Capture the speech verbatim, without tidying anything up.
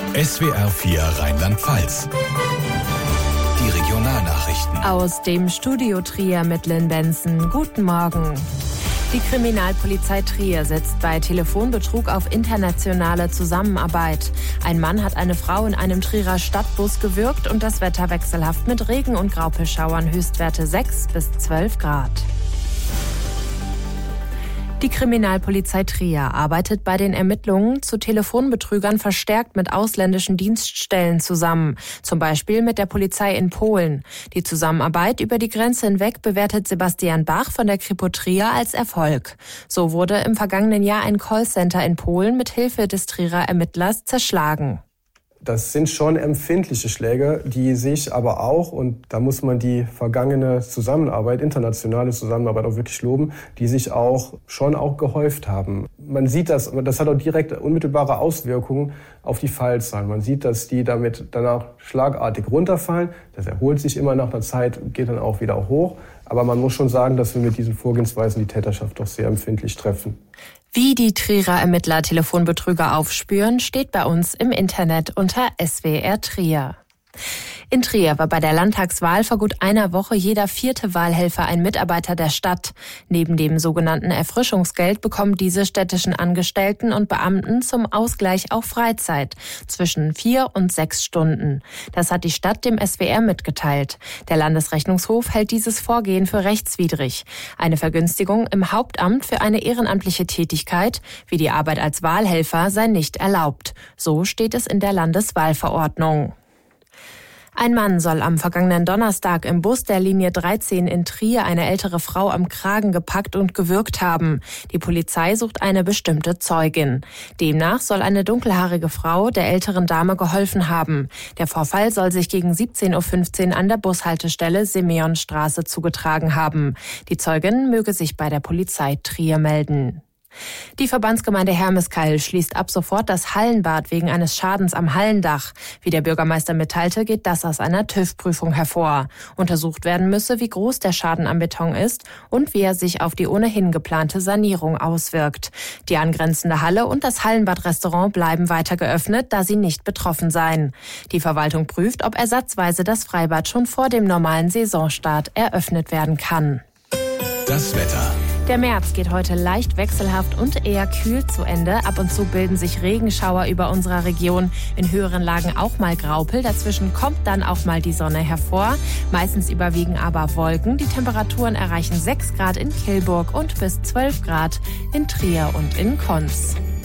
S W R vier Rheinland-Pfalz. Die Regionalnachrichten. Aus dem Studio Trier mit Lynn Benson. Guten Morgen. Die Kriminalpolizei Trier setzt bei Telefonbetrug auf internationale Zusammenarbeit. Ein Mann hat eine Frau in einem Trierer Stadtbus gewürgt und das Wetter wechselhaft mit Regen und Graupelschauern, Höchstwerte sechs bis zwölf Grad. Die Kriminalpolizei Trier arbeitet bei den Ermittlungen zu Telefonbetrügern verstärkt mit ausländischen Dienststellen zusammen, zum Beispiel mit der Polizei in Polen. Die Zusammenarbeit über die Grenze hinweg bewertet Sebastian Bach von der Kripo Trier als Erfolg. So wurde im vergangenen Jahr ein Callcenter in Polen mit Hilfe des Trierer Ermittlers zerschlagen. Das sind schon empfindliche Schläge, die sich aber auch, und da muss man die vergangene Zusammenarbeit, internationale Zusammenarbeit auch wirklich loben, die sich auch schon auch gehäuft haben. Man sieht das, das hat auch direkt unmittelbare Auswirkungen auf die Fallzahlen. Man sieht, dass die damit danach schlagartig runterfallen. Das erholt sich immer nach einer Zeit, geht dann auch wieder hoch. Aber man muss schon sagen, dass wir mit diesen Vorgehensweisen die Täterschaft doch sehr empfindlich treffen. Wie die Trierer Ermittler Telefonbetrüger aufspüren, steht bei uns im Internet unter S W R Trier. In Trier war bei der Landtagswahl vor gut einer Woche jeder vierte Wahlhelfer ein Mitarbeiter der Stadt. Neben dem sogenannten Erfrischungsgeld bekommen diese städtischen Angestellten und Beamten zum Ausgleich auch Freizeit zwischen vier und sechs Stunden. Das hat die Stadt dem S W R mitgeteilt. Der Landesrechnungshof hält dieses Vorgehen für rechtswidrig. Eine Vergünstigung im Hauptamt für eine ehrenamtliche Tätigkeit, wie die Arbeit als Wahlhelfer, sei nicht erlaubt. So steht es in der Landeswahlverordnung. Ein Mann soll am vergangenen Donnerstag im Bus der Linie dreizehn in Trier eine ältere Frau am Kragen gepackt und gewürgt haben. Die Polizei sucht eine bestimmte Zeugin. Demnach soll eine dunkelhaarige Frau der älteren Dame geholfen haben. Der Vorfall soll sich gegen siebzehn Uhr fünfzehn an der Bushaltestelle Simeonstraße zugetragen haben. Die Zeugin möge sich bei der Polizei Trier melden. Die Verbandsgemeinde Hermeskeil schließt ab sofort das Hallenbad wegen eines Schadens am Hallendach. Wie der Bürgermeister mitteilte, geht das aus einer TÜV-Prüfung hervor. Untersucht werden müsse, wie groß der Schaden am Beton ist und wie er sich auf die ohnehin geplante Sanierung auswirkt. Die angrenzende Halle und das Hallenbad-Restaurant bleiben weiter geöffnet, da sie nicht betroffen seien. Die Verwaltung prüft, ob ersatzweise das Freibad schon vor dem normalen Saisonstart eröffnet werden kann. Das Wetter. Der März geht heute leicht wechselhaft und eher kühl zu Ende. Ab und zu bilden sich Regenschauer über unserer Region. In höheren Lagen auch mal Graupel. Dazwischen kommt dann auch mal die Sonne hervor. Meistens überwiegen aber Wolken. Die Temperaturen erreichen sechs Grad in Kilburg und bis zwölf Grad in Trier und in Konz.